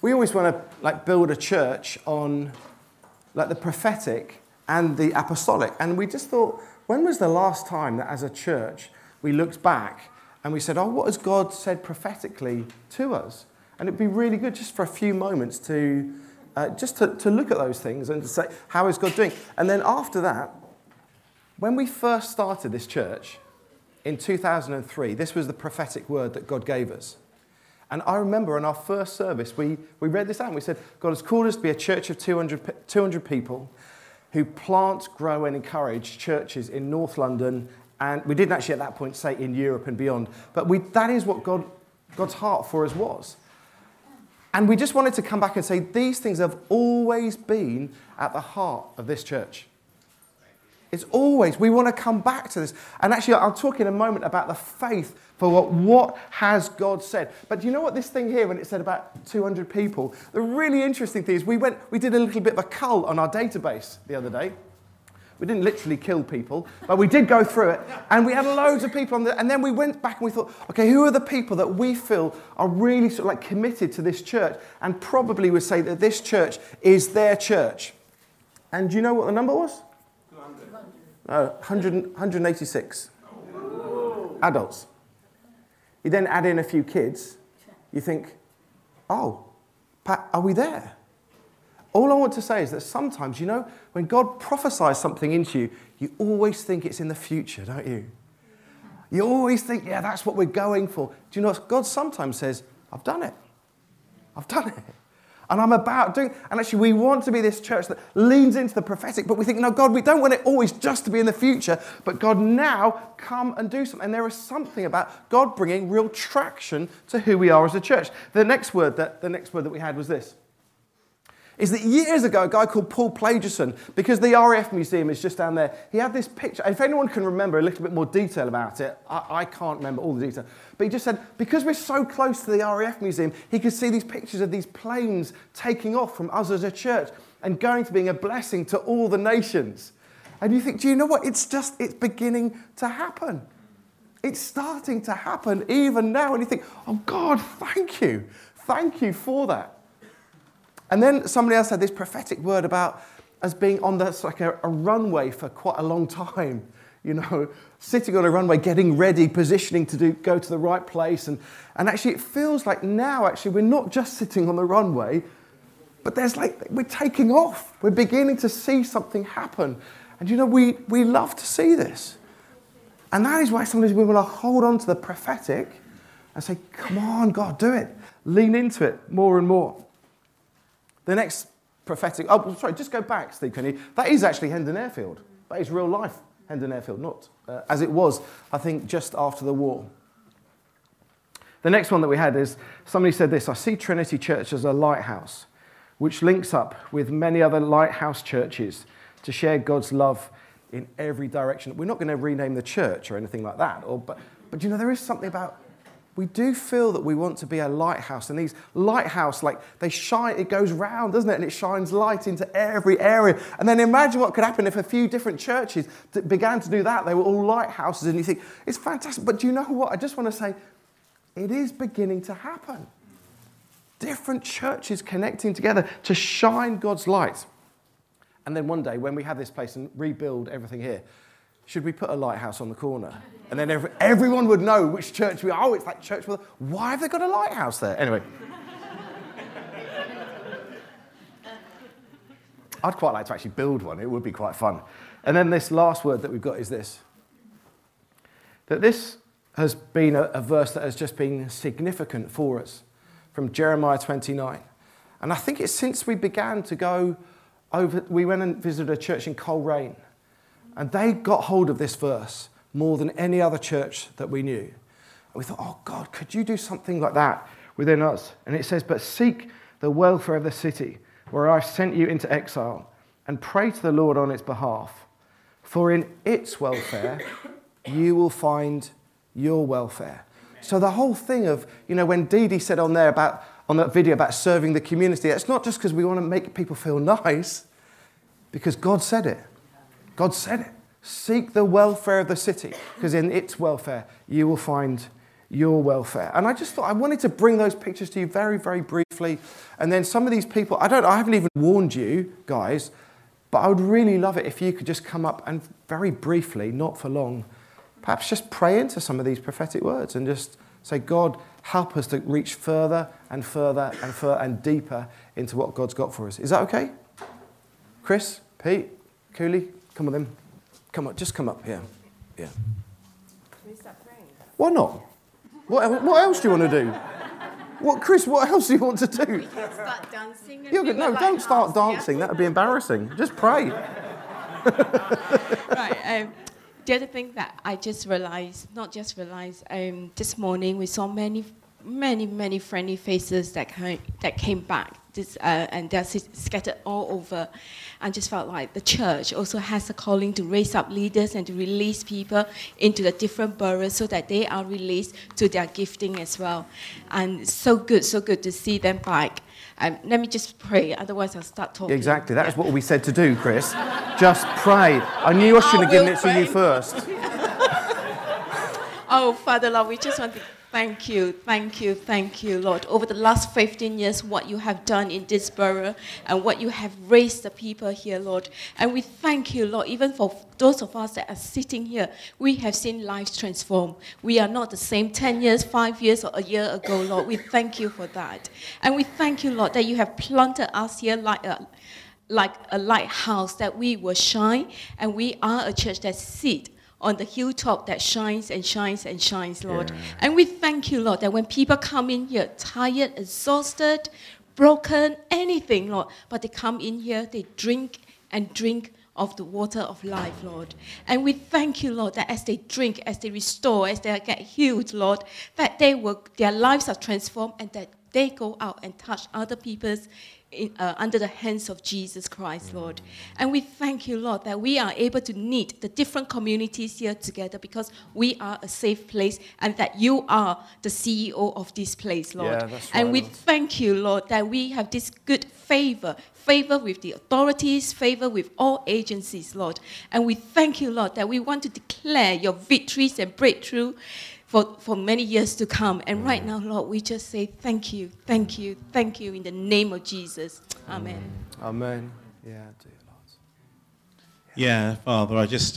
we always want to build a church on the prophetic and the apostolic. And we just thought, when was the last time that as a church we looked back and we said, what has God said prophetically to us? And it'd be really good just for a few moments to look at those things and to say, how is God doing? And then after that, when we first started this church in 2003, this was the prophetic word that God gave us. And I remember in our first service, we read this out and we said, God has called us to be a church of 200 people who plant, grow and encourage churches in North London. And we didn't actually at that point say in Europe and beyond. But that is what God's heart for us was. And we just wanted to come back and say these things have always been at the heart of this church. It's always, we want to come back to this. And actually, I'll talk in a moment about the faith for what has God said. But do you know what this thing here, when it said about 200 people, the really interesting thing is we did a little bit of a cull on our database the other day. We didn't literally kill people, but we did go through it. And we had loads of people on there. And then we went back and we thought, okay, who are the people that we feel are really sort of committed to this church and probably would say that this church is their church? And do you know what the number was? 186 adults. You then add in a few kids. You think, Pat, are we there? All I want to say is that sometimes, when God prophesies something into you, you always think it's in the future, don't you? You always think, that's what we're going for. Do you know what? God sometimes says, I've done it. I've done it. And I'm about doing, and actually we want to be this church that leans into the prophetic, but we think, no, God, we don't want it always just to be in the future, but God, now come and do something. And there is something about God bringing real traction to who we are as a church. The next word that we had was this. Is that years ago, a guy called Paul Plagerson, because the RAF Museum is just down there, he had this picture. If anyone can remember a little bit more detail about it, I can't remember all the detail. But he just said, because we're so close to the RAF Museum, he could see these pictures of these planes taking off from us as a church and going to being a blessing to all the nations. And you think, do you know what? It's beginning to happen. It's starting to happen even now. And you think, oh God, thank you. Thank you for that. And then somebody else had this prophetic word about us being on a runway for quite a long time, sitting on a runway, getting ready, positioning to go to the right place. And actually it feels like now, we're not just sitting on the runway, but we're taking off. We're beginning to see something happen. And we love to see this. And that is why sometimes we want to hold on to the prophetic and say, come on, God, do it. Lean into it more and more. The next prophetic... just go back, Steve Kenny. That is actually Hendon Airfield. That is real life Hendon Airfield, not as it was, I think, just after the war. The next one that we had is, somebody said this, I see Trinity Church as a lighthouse, which links up with many other lighthouse churches to share God's love in every direction. We're not going to rename the church or anything like that, but there is something about... We do feel that we want to be a lighthouse, and these lighthouse, they shine, it goes round, doesn't it? And it shines light into every area. And then imagine what could happen if a few different churches began to do that. They were all lighthouses, and you think, it's fantastic. But do you know what? I just want to say, it is beginning to happen. Different churches connecting together to shine God's light. And then one day, when we have this place and rebuild everything here, should we put a lighthouse on the corner? And then everyone would know which church we are. Oh, it's that church. Why have they got a lighthouse there? Anyway. I'd quite like to actually build one. It would be quite fun. And then this last word that we've got is this. That this has been a verse that has just been significant for us from Jeremiah 29. And I think it's since we began to go over, we went and visited a church in Coleraine. And they got hold of this verse more than any other church that we knew. And we thought, oh God, could you do something like that within us? And it says, but seek the welfare of the city where I've sent you into exile and pray to the Lord on its behalf. For in its welfare, you will find your welfare. So the whole thing of, when Dee Dee said on that video about serving the community, it's not just because we want to make people feel nice, because God said it. God said it. Seek the welfare of the city, because in its welfare, you will find your welfare. And I just thought I wanted to bring those pictures to you very, very briefly. And then some of these people, I haven't even warned you guys, but I would really love it if you could just come up and very briefly, not for long, perhaps just pray into some of these prophetic words and just say, God, help us to reach further and further and further and deeper into what God's got for us. Is that okay? Chris, Pete, Cooley, come on then. Come on, just come up here. Yeah. Can we start praying? Why not? What else do you want to do? Chris, what else do you want to do? We can start dancing. No, don't start dancing. That would be embarrassing. Just pray. Right. The other thing that I just realized, this morning we saw many friendly faces that came back, and they're scattered all over. I just felt like the church also has a calling to raise up leaders and to release people into the different boroughs so that they are released to their gifting as well. And it's so good to see them back. Let me just pray, otherwise I'll start talking. Exactly, that is what we said to do, Chris. Just pray. I knew I shouldn't have given it to you first. Oh, Father Lord, we just want to thank you, Lord. Over the last 15 years, what you have done in this borough and what you have raised the people here, Lord. And we thank you, Lord, even for those of us that are sitting here, we have seen lives transform. We are not the same 10 years, 5 years, or a year ago, Lord. We thank you for that. And we thank you, Lord, that you have planted us here like a lighthouse, that we will shine, and we are a church that sits on the hilltop that shines and shines and shines, Lord. Yeah. And we thank you, Lord, that when people come in here tired, exhausted, broken, anything, Lord, but they come in here, they drink and drink of the water of life, Lord. And we thank you, Lord, that as they drink, as they restore, as they get healed, Lord, that their lives are transformed and that they go out and touch other people's under the hands of Jesus Christ, Lord. And we thank you, Lord, that we are able to knit the different communities here together because we are a safe place and that you are the CEO of this place, Lord. Yeah, that's right, and we thank you, Lord, that we have this good favor with the authorities, favor with all agencies, Lord. And we thank you, Lord, that we want to declare your victories and breakthrough for many years to come. And right now, Lord, we just say thank you in the name of Jesus. Amen. Amen. Yeah, dear Lord. Yeah, Father, I just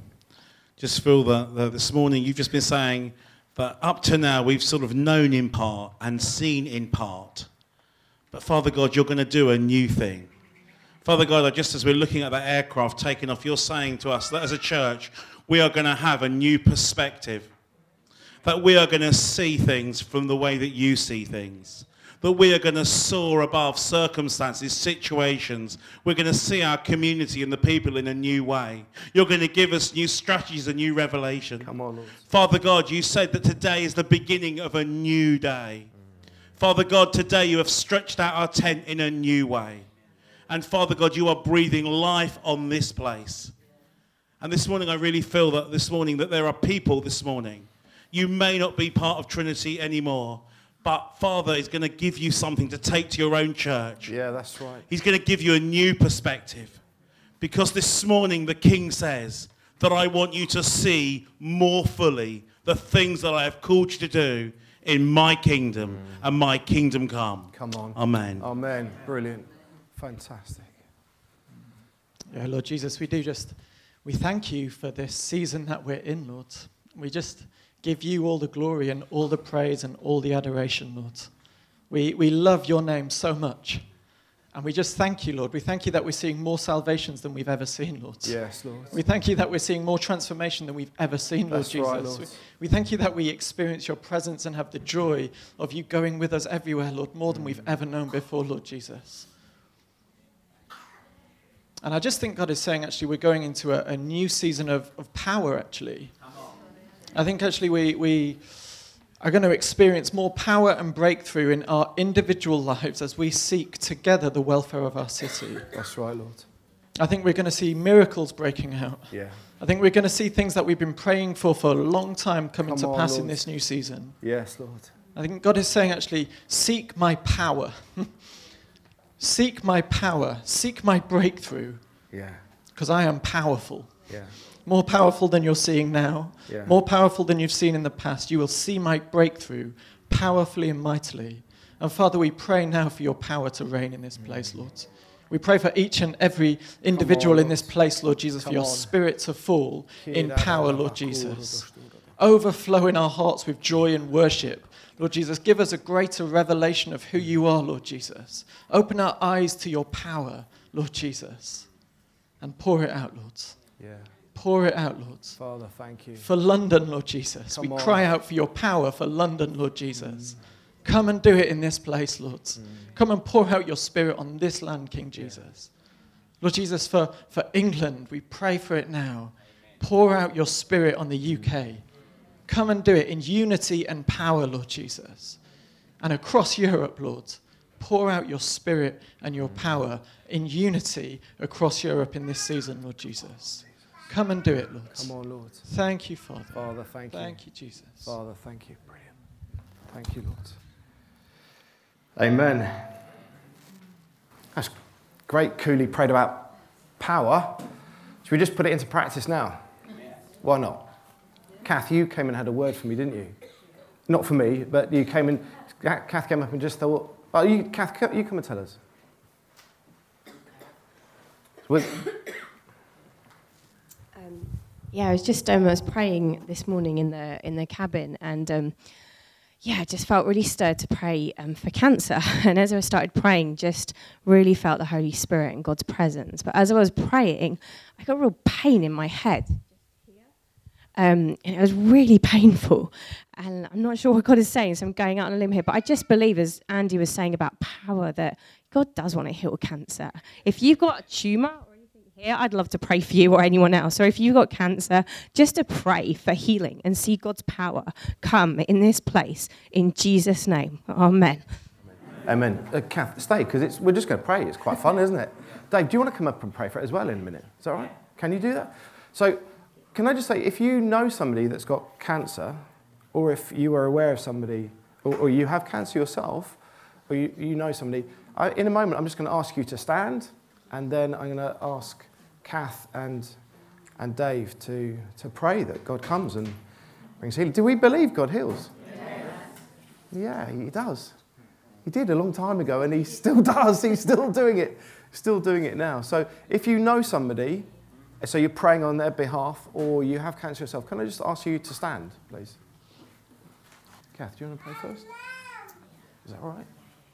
feel that this morning you've just been saying that up to now we've sort of known in part and seen in part. But Father God, you're going to do a new thing. Father God, just as we're looking at that aircraft taking off, you're saying to us that as a church, we are going to have a new perspective. That we are going to see things from the way that you see things. That we are going to soar above circumstances, situations. We're going to see our community and the people in a new way. You're going to give us new strategies and new revelation. Come on, Lord. Father God, you said that today is the beginning of a new day. Father God, today you have stretched out our tent in a new way. And Father God, you are breathing life on this place. And this morning I really feel that there are people this morning. You may not be part of Trinity anymore, but Father is going to give you something to take to your own church. Yeah, that's right. He's going to give you a new perspective. Because this morning the King says that I want you to see more fully the things that I have called you to do in my kingdom and my kingdom come. Come on. Amen. Amen. Brilliant. Fantastic. Yeah, Lord Jesus, we thank you for this season that we're in, Lord. We just give you all the glory and all the praise and all the adoration, Lord. We love your name so much. And we just thank you, Lord. We thank you that we're seeing more salvations than we've ever seen, Lord. Yes, Lord. We thank you that we're seeing more transformation than we've ever seen, Lord. That's Jesus. Right, Lord. We thank you that we experience your presence and have the joy of you going with us everywhere, Lord, more than we've ever known before, Lord Jesus. And I just think God is saying, actually, we're going into a new season of power, actually. I think, actually, we are going to experience more power and breakthrough in our individual lives as we seek together the welfare of our city. That's right, Lord. I think we're going to see miracles breaking out. Yeah. I think we're going to see things that we've been praying for a long time coming to pass, Lord, in this new season. Yes, Lord. I think God is saying, actually, seek my power. Seek my power. Seek my breakthrough. Yeah. Because I am powerful. Yeah. More powerful than you're seeing now. Yeah. More powerful than you've seen in the past. You will see my breakthrough powerfully and mightily And Father, we pray now for your power to reign in this place, Lord. We pray for each and every individual in this place, Lord Jesus, for your Spirit to fall in power, Lord Jesus. Overflow in our hearts with joy and worship. Lord Jesus, give us a greater revelation of who you are, Lord Jesus. Open our eyes to your power, Lord Jesus, and pour it out, Lord. Yeah. Pour it out, Lord. Father, thank you. For London, Lord Jesus. We cry out for your power for London, Lord Jesus. Come and do it in this place, Lord. Come and pour out your Spirit on this land, King Jesus. Lord Jesus, for England, we pray for it now. Pour out your Spirit on the UK. Come and do it in unity and power, Lord Jesus. And across Europe, Lord, pour out your Spirit and your power in unity across Europe in this season, Lord Jesus. Come and do it, Lord. Come on, Lord. Thank you, Father. Father, thank you. Thank you, Jesus. Father, thank you. Brilliant. Thank you, Lord. Amen. That's great. Cooley prayed about power. Should we just put it into practice now? Why not? Kath, you came and had a word for me, didn't you? Not for me, but you came and Kath came up and just thought, oh, Kath, you come and tell us. Yeah, I was just I was praying this morning in the cabin, and I just felt really stirred to pray for cancer. And as I started praying, just really felt the Holy Spirit and God's presence. But as I was praying, I got a real pain in my head. And it was really painful. And I'm not sure what God is saying, so I'm going out on a limb here. But I just believe, as Andy was saying about power, that God does want to heal cancer. If you've got a tumour or anything here, I'd love to pray for you or anyone else. Or if you've got cancer, just to pray for healing and see God's power come in this place in Jesus' name. Amen. Amen. Kath, stay, because we're just going to pray. It's quite fun, isn't it? Dave, do you want to come up and pray for it as well in a minute? Is that all right? Can you do that? So, can I just say, if you know somebody that's got cancer, or if you are aware of somebody, or you have cancer yourself, or you know somebody, in a moment I'm just going to ask you to stand, and then I'm going to ask Kath and Dave to pray that God comes and brings healing. Do we believe God heals? Yes. Yeah, he does. He did a long time ago, and he still does. He's still doing it. Still doing it now. So if you know somebody, so you're praying on their behalf, or you have cancer yourself, can I just ask you to stand, please? Kath, do you want to pray first? Is that all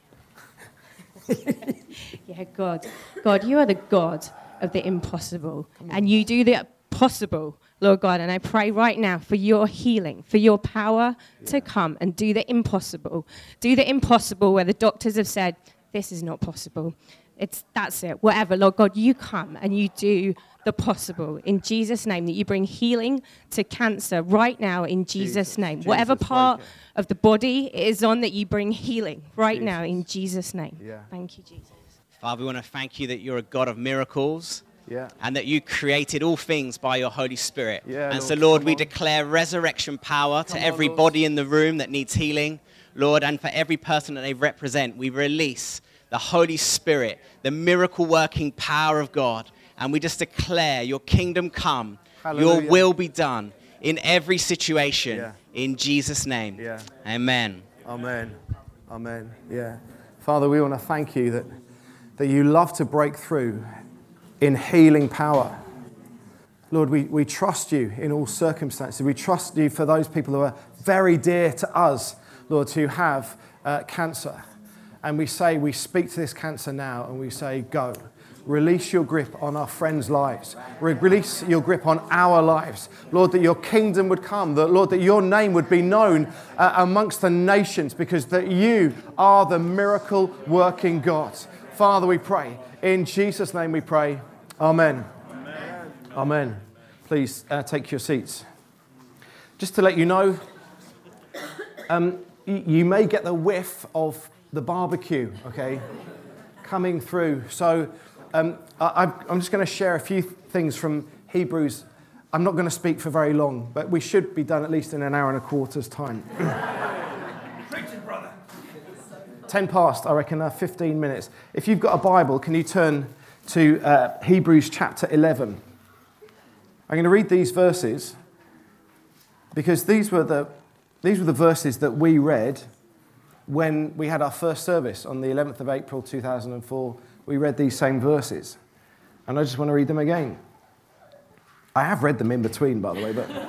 right? Yeah, God, you are the God of the impossible, and you do the possible, Lord God. And I pray right now for your healing, for your power to come and do the impossible. Do the impossible where the doctors have said, this is not possible. That's it. Whatever, Lord God, you come and you do the possible in Jesus' name, that you bring healing to cancer right now in Jesus' name. Whatever part of the body it is on, that you bring healing right now in Jesus' name. Yeah. Thank you, Jesus. Father, we want to thank you that you're a God of miracles. Yeah. And that you created all things by your Holy Spirit. Yeah, and so, Lord, we declare resurrection power to every body in the room that needs healing. Lord, and for every person that they represent, we release the Holy Spirit, the miracle-working power of God. And we just declare your kingdom come, your will be done in every situation, in Jesus' name. Yeah. Amen. Amen. Amen. Yeah. Father, we want to thank you that you love to break through in healing power. Lord, we trust you in all circumstances. We trust you for those people who are very dear to us, Lord, who have cancer. And we speak to this cancer now, and we say, go. Release your grip on our friends' lives. Release your grip on our lives. Lord, that your kingdom would come. That, Lord, that your name would be known amongst the nations, because that you are the miracle-working God. Father, we pray. In Jesus' name we pray. Amen. Amen. Amen. Please take your seats. Just to let you know, you may get the whiff of the barbecue, okay, coming through. So I'm just going to share a few things from Hebrews. I'm not going to speak for very long, but we should be done at least in an hour and a quarter's time. 10 past, I reckon, 15 minutes. If you've got a Bible, can you turn to Hebrews chapter 11? I'm going to read these verses because these were the verses that we read when we had our first service on the 11th of April 2004, we read these same verses. And I just want to read them again. I have read them in between, by the way, but...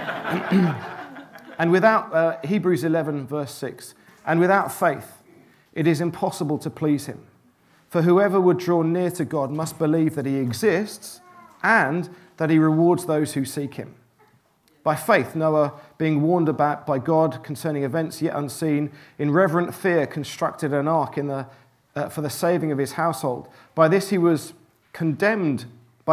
And without, Hebrews 11, verse 6, and without faith, it is impossible to please him. For whoever would draw near to God must believe that he exists and that he rewards those who seek him. By faith, Noah, being warned about by God concerning events yet unseen, in reverent fear constructed an ark for the saving of his household. By this he condemned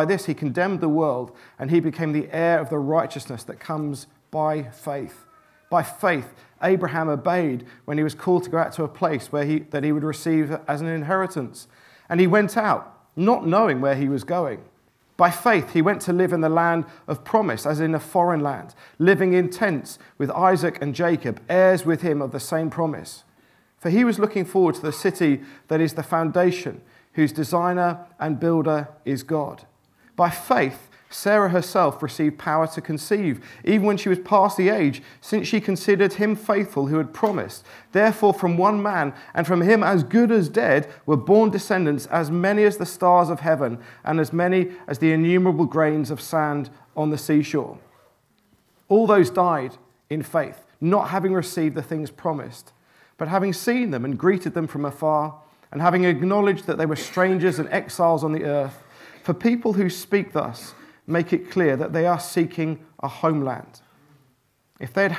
the world, and he became the heir of the righteousness that comes by faith. By faith, Abraham obeyed when he was called to go out to a place that he would receive as an inheritance. And he went out, not knowing where he was going. By faith, he went to live in the land of promise, as in a foreign land, living in tents with Isaac and Jacob, heirs with him of the same promise. For he was looking forward to the city that is the foundation, whose designer and builder is God. By faith, Sarah herself received power to conceive, even when she was past the age, since she considered him faithful who had promised. Therefore, from one man, and from him as good as dead, were born descendants as many as the stars of heaven, and as many as the innumerable grains of sand on the seashore. All those died in faith, not having received the things promised, but having seen them and greeted them from afar, and having acknowledged that they were strangers and exiles on the earth. For people who speak thus make it clear that they are seeking a homeland. If they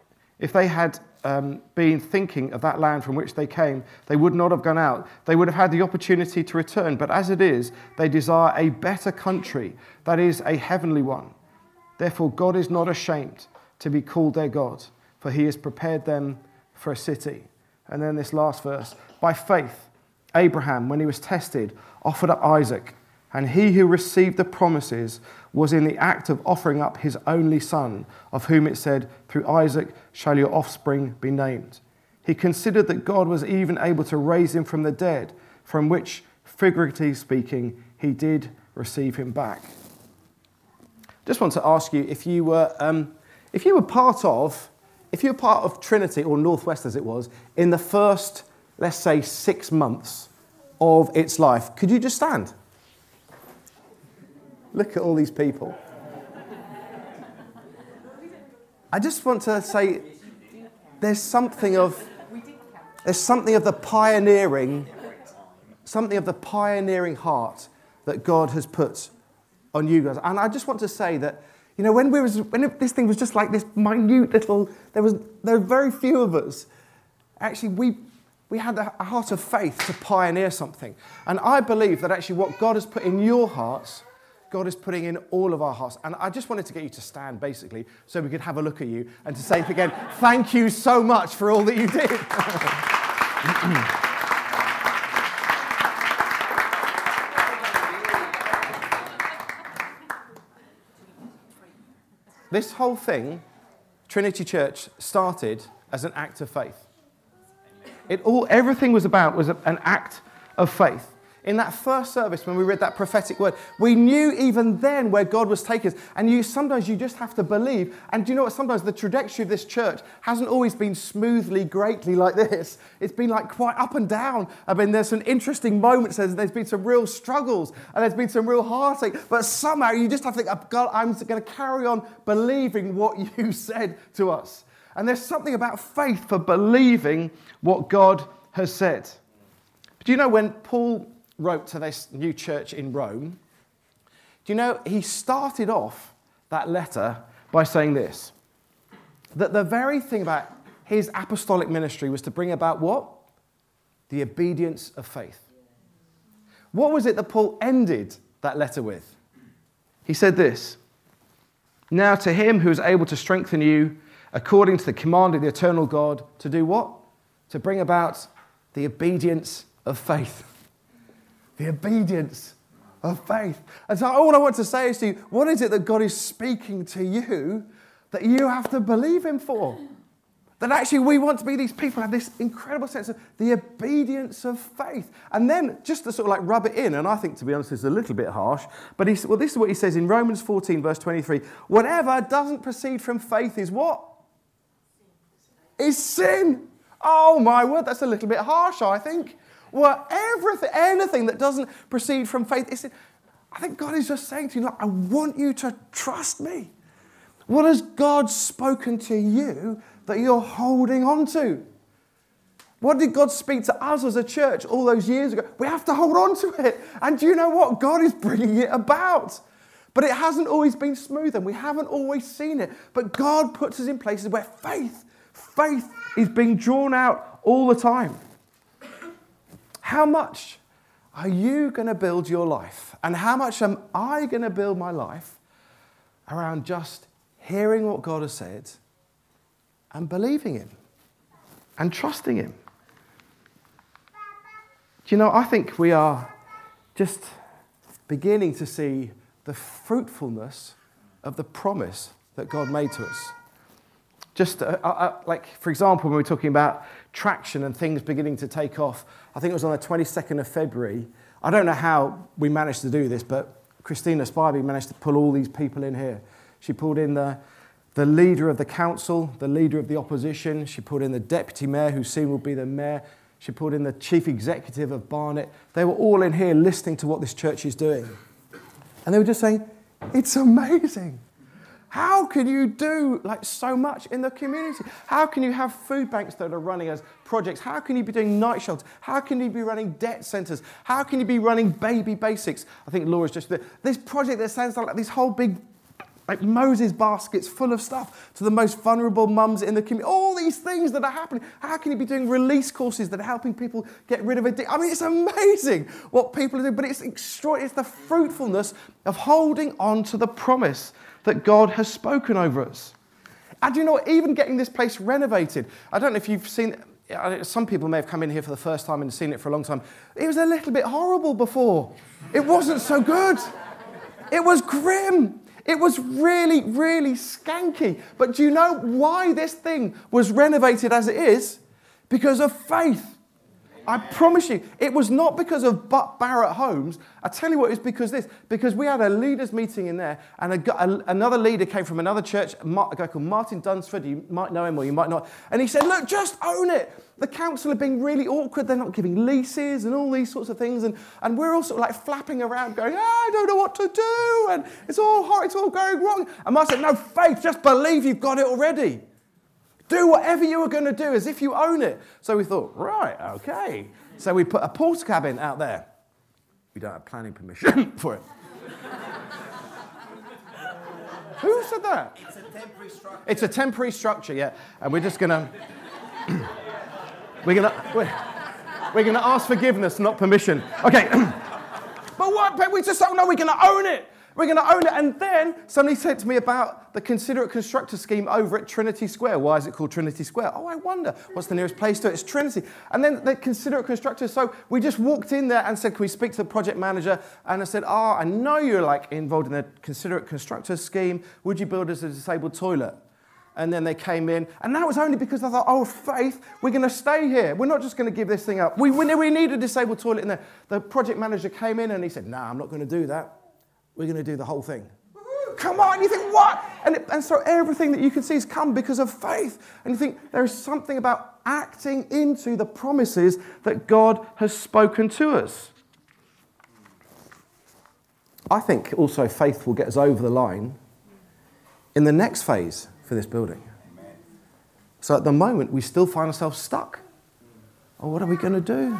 had been thinking of that land from which they came, they would not have gone out. They would have had the opportunity to return. But as it is, they desire a better country, that is, a heavenly one. Therefore, God is not ashamed to be called their God, for he has prepared them for a city. And then this last verse. By faith, Abraham, when he was tested, offered up Isaac. And he who received the promises was in the act of offering up his only son, of whom it said, through Isaac shall your offspring be named. He considered that God was even able to raise him from the dead, from which, figuratively speaking, he did receive him back. Just want to ask you if you were part of Trinity, or Northwest as it was, in the first, let's say, 6 months of its life, could you just stand? Look at all these people. I just want to say there's something of the pioneering heart that God has put on you guys. And I just want to say that, you know, when this thing was just like this minute little, there were very few of us. Actually, we had a heart of faith to pioneer something. And I believe that actually what God has put in your hearts, God is putting in all of our hearts. And I just wanted to get you to stand, basically, so we could have a look at you and to say again, thank you so much for all that you did. This whole thing, Trinity Church, started as an act of faith. Everything was an act of faith. In that first service, when we read that prophetic word, we knew even then where God was taking us. And sometimes you just have to believe. And do you know what? Sometimes the trajectory of this church hasn't always been smoothly, greatly like this. It's been like quite up and down. I mean, there's some interesting moments. There's been some real struggles. And there's been some real heartache. But somehow you just have to think, God, I'm going to carry on believing what you said to us. And there's something about faith for believing what God has said. But do you know when Paul wrote to this new church in Rome, do you know, he started off that letter by saying this, that the very thing about his apostolic ministry was to bring about what? The obedience of faith. What was it that Paul ended that letter with? He said this, now to him who is able to strengthen you according to the command of the eternal God, to do what? To bring about the obedience of faith. The obedience of faith. And so all I want to say is to you, what is it that God is speaking to you that you have to believe him for? That actually we want to be these people who have this incredible sense of the obedience of faith. And then just to sort of like rub it in, and I think to be honest this is a little bit harsh, but this is what he says in Romans 14 verse 23. Whatever doesn't proceed from faith is what? Is sin. Oh my word, that's a little bit harsh, I think. Well, anything that doesn't proceed from faith, I think God is just saying to you, look, I want you to trust me. What has God spoken to you that you're holding on to? What did God speak to us as a church all those years ago? We have to hold on to it. And do you know what? God is bringing it about. But it hasn't always been smooth and we haven't always seen it. But God puts us in places where faith is being drawn out all the time. How much are you going to build your life? And how much am I going to build my life around just hearing what God has said and believing Him and trusting Him? Do you know, I think we are just beginning to see the fruitfulness of the promise that God made to us. Just like, for example, when we're talking about traction and things beginning to take off, I think it was on the 22nd of February. I don't know how we managed to do this, but Christina Spivey managed to pull all these people in here. She pulled in the leader of the council, the leader of the opposition. She pulled in the deputy mayor, who soon will be the mayor. She pulled in the chief executive of Barnet. They were all in here listening to what this church is doing. And they were just saying, it's amazing. How can you do like so much in the community? How can you have food banks that are running as projects? How can you be doing night shelters? How can you be running debt centres? How can you be running baby basics? I think Laura's just there. This project that sounds like this whole big, like Moses baskets full of stuff to the most vulnerable mums in the community. All these things that are happening. How can you be doing release courses that are helping people get rid of addiction? I mean, it's amazing what people are doing, but it's extraordinary. It's the fruitfulness of holding on to the promise that God has spoken over us. And you know what? Even getting this place renovated. I don't know if you've seen, some people may have come in here for the first time and seen it for a long time. It was a little bit horrible before. It wasn't so good. It was grim. It was really, really skanky. But do you know why this thing was renovated as it is? Because of faith. I promise you, it was not because of Barratt Homes. I tell you what, it's because we had a leaders meeting in there, and another leader came from another church, a guy called Martin Dunsford. You might know him or you might not. And he said, look, just own it. The council are being really awkward. They're not giving leases and all these sorts of things. And we're all sort of like flapping around going, I don't know what to do. And it's all hard, it's all going wrong. And Martin said, no, faith, just believe you've got it already. Do whatever you were going to do as if you own it. So we thought, right, okay. So we put a porta cabin out there. We don't have planning permission for it. Who said that? It's a temporary structure. It's a temporary structure, yeah. And we're just going to... We're going to ask forgiveness, not permission. Okay. But we just don't know we're going to own it. We're going to own it. And then somebody said to me about the Considerate Constructor scheme over at Trinity Square. Why is it called Trinity Square? Oh, I wonder. What's the nearest place to it? It's Trinity. And then the Considerate Constructor. So we just walked in there and said, can we speak to the project manager? And I said, I know you're like involved in the Considerate Constructor scheme. Would you build us a disabled toilet? And then they came in. And that was only because I thought, oh, faith, we're going to stay here. We're not just going to give this thing up. We need a disabled toilet in there. The project manager came in and he said, no, I'm not going to do that. We're going to do the whole thing. Come on, you think, what? And so everything that you can see has come because of faith. And you think there is something about acting into the promises that God has spoken to us. I think also faith will get us over the line in the next phase for this building. Amen. So at the moment, we still find ourselves stuck. Oh, what are we going to do?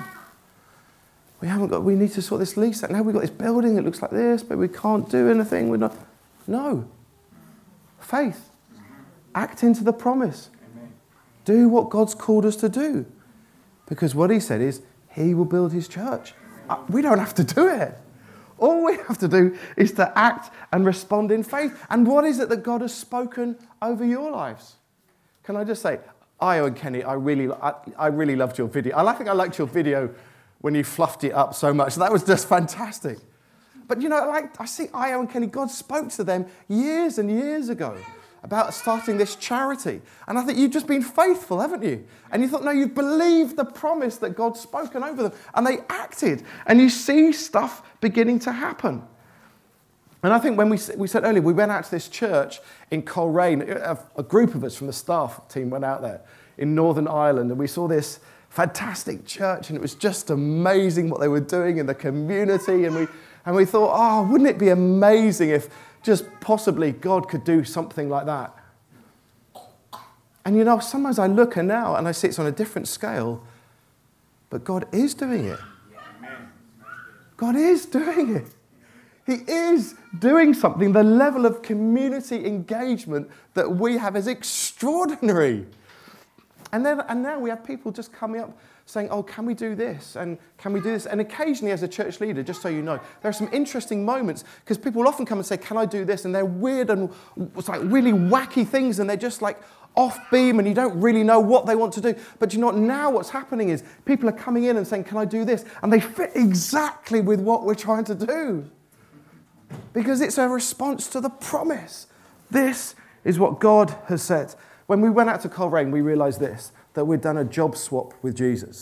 We need to sort this lease out. Now we've got this building that looks like this, but we can't do anything. No. Faith. Act into the promise. Amen. Do what God's called us to do. Because what he said is, he will build his church. We don't have to do it. All we have to do is to act and respond in faith. And what is it that God has spoken over your lives? Can I just say, Io and Kenny, I really loved your video. I think I liked your video when you fluffed it up so much. That was just fantastic. But you know, I see Io and Kenny, God spoke to them years and years ago about starting this charity. And I think you've just been faithful, haven't you? And you thought, no, you've believed the promise that God's spoken over them. And they acted. And you see stuff beginning to happen. And I think when we said earlier, we went out to this church in Coleraine. A group of us from the staff team went out there. in Northern Ireland, and we saw this fantastic church, and it was just amazing what they were doing in the community, and we thought, oh, wouldn't it be amazing if just possibly God could do something like that? And you know, sometimes I look now and I see it's on a different scale, but God is doing it. God is doing it. He is doing something. The level of community engagement that we have is extraordinary. And now we have people just coming up saying, oh, can we do this? And can we do this? And occasionally as a church leader, just so you know, there are some interesting moments because people often come and say, can I do this? And they're weird and it's like really wacky things and they're just like off beam and you don't really know what they want to do. But you know what? Now what's happening is people are coming in and saying, can I do this? And they fit exactly with what we're trying to do because it's a response to the promise. This is what God has said. When we went out to Coleraine, we realised this, that we'd done a job swap with Jesus.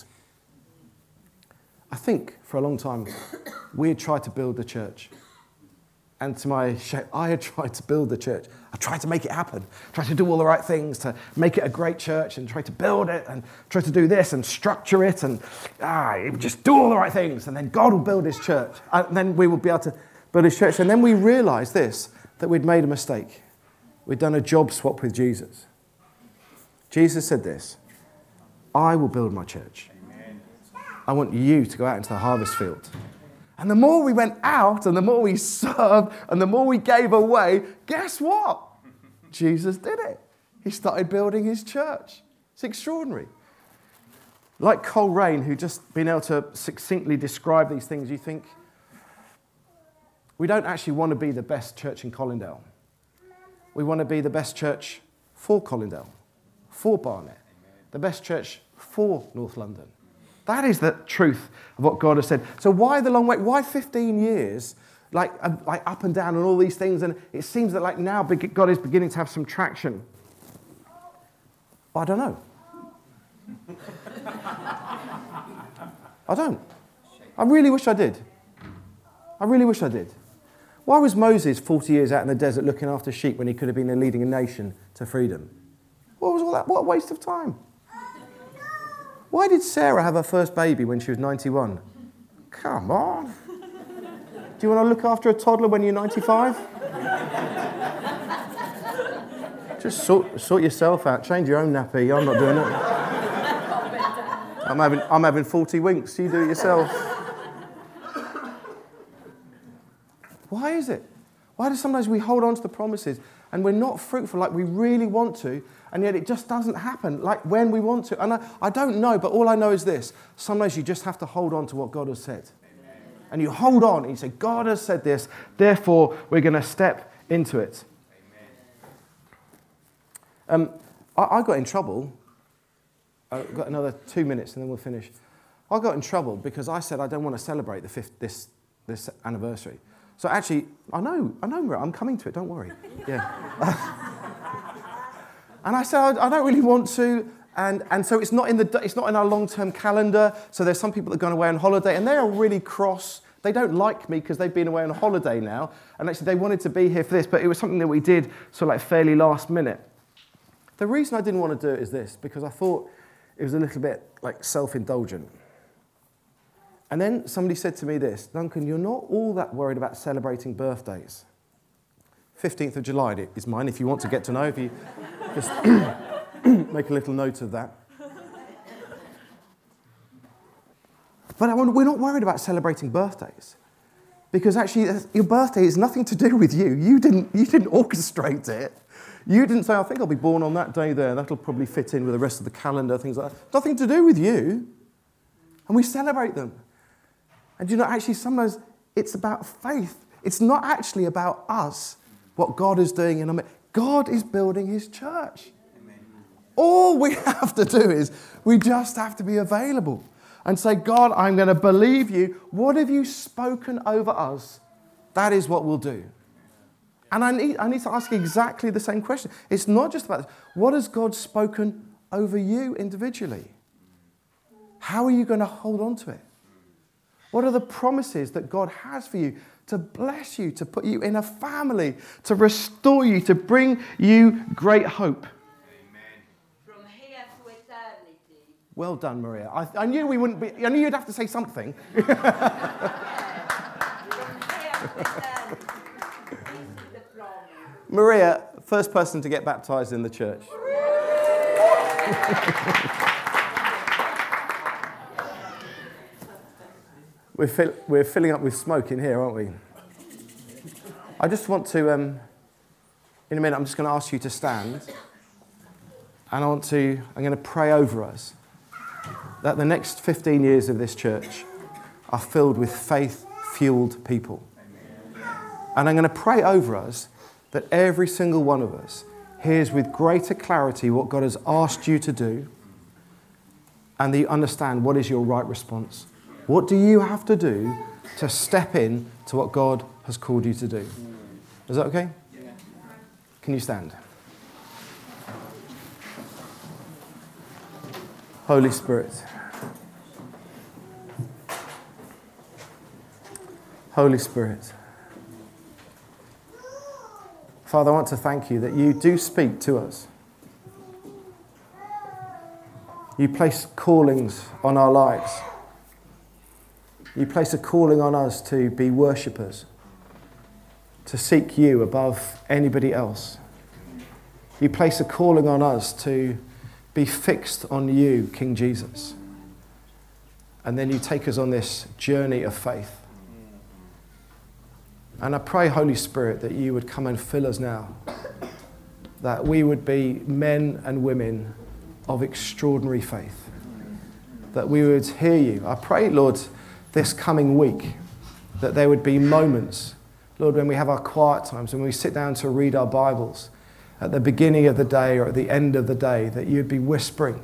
I think for a long time, we had tried to build the church. And to my shame, I had tried to build the church. I tried to make it happen, tried to do all the right things to make it a great church and try to build it and try to do this and structure it and just do all the right things. And then God will build his church. And then we will be able to build his church. And then we realised this, that we'd made a mistake. We'd done a job swap with Jesus. Jesus said this, I will build my church. Amen. I want you to go out into the harvest field. And the more we went out and the more we served and the more we gave away, guess what? Jesus did it. He started building his church. It's extraordinary. Like Coleraine, who just been able to succinctly describe these things, you think, we don't actually want to be the best church in Colindale. We want to be the best church for Colindale, for Barnet, the best church for North London. That is the truth of what God has said. So why the long wait? Why 15 years, like up and down and all these things? And it seems that like now God is beginning to have some traction. Well, I don't know. I don't. I really wish I did. I really wish I did. Why was Moses 40 years out in the desert looking after sheep when he could have been leading a nation to freedom? What was all that? What a waste of time. Why did Sarah have her first baby when she was 91? Come on. Do you want to look after a toddler when you're 95? Just sort yourself out. Change your own nappy. I'm not doing it. I'm having 40 winks. You do it yourself. Why is it? Why do sometimes we hold on to the promises and we're not fruitful like we really want to, and yet it just doesn't happen like when we want to? And I don't know, but all I know is this. Sometimes you just have to hold on to what God has said. Amen. And you hold on and you say, God has said this, therefore we're going to step into it. I got in trouble. I've got another 2 minutes and then we'll finish. I got in trouble because I said I don't want to celebrate this anniversary. So actually, I know, I'm coming to it, don't worry. Yeah. And I said, I don't really want to, and so it's not in our long-term calendar, so there's some people that are going away on holiday, and they are really cross. They don't like me because they've been away on holiday now, and actually they wanted to be here for this, but it was something that we did sort of like fairly last minute. The reason I didn't want to do it is this, because I thought it was a little bit like self-indulgent. And then somebody said to me this, Duncan, you're not all that worried about celebrating birthdays. 15th of July is mine, if you want to get to know, if you just make a little note of that. But we're not worried about celebrating birthdays. Because actually, your birthday has nothing to do with you. You didn't orchestrate it. You didn't say, I think I'll be born on that day there. That'll probably fit in with the rest of the calendar, things like that. Nothing to do with you. And we celebrate them. And you know, actually, sometimes it's about faith. It's not actually about us, what God is doing in our midst. God is building his church. Amen. All we have to do is, we just have to be available and say, God, I'm going to believe you. What have you spoken over us? That is what we'll do. And I need to ask exactly the same question. It's not just about this. What has God spoken over you individually? How are you going to hold on to it? What are the promises that God has for you to bless you, to put you in a family, to restore you, to bring you great hope? From here to Well done, Maria. I knew we wouldn't be. I knew you'd have to say something. Maria, first person to get baptized in the church. We're filling up with smoke in here, aren't we? I just want to, in a minute, I'm just going to ask you to stand. And I'm going to pray over us that the next 15 years of this church are filled with faith-fueled people. And I'm going to pray over us that every single one of us hears with greater clarity what God has asked you to do, and that you understand what is your right response. What do you have to do to step in to what God has called you to do? Is that okay? Yeah. Can you stand? Holy Spirit. Holy Spirit. Father, I want to thank you that you do speak to us. You place callings on our lives. You place a calling on us to be worshippers, to seek you above anybody else. You place a calling on us to be fixed on you, King Jesus. And then you take us on this journey of faith. And I pray, Holy Spirit, that you would come and fill us now, that we would be men and women of extraordinary faith, that we would hear you. I pray, Lord, this coming week, that there would be moments, Lord, when we have our quiet times, when we sit down to read our Bibles at the beginning of the day or at the end of the day, that you'd be whispering.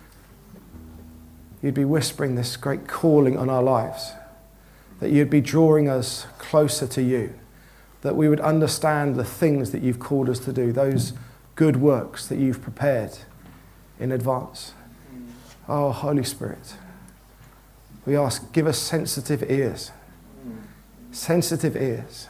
You'd be whispering this great calling on our lives, that you'd be drawing us closer to you, that we would understand the things that you've called us to do, those good works that you've prepared in advance. Oh, Holy Spirit, we ask, give us sensitive ears. Sensitive ears.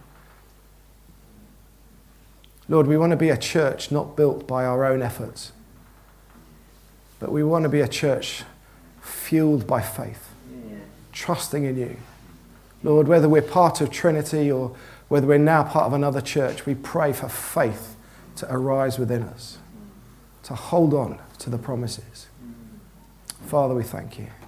Lord, we want to be a church not built by our own efforts, but we want to be a church fueled by faith, trusting in you. Lord, whether we're part of Trinity or whether we're now part of another church, we pray for faith to arise within us, to hold on to the promises. Father, we thank you.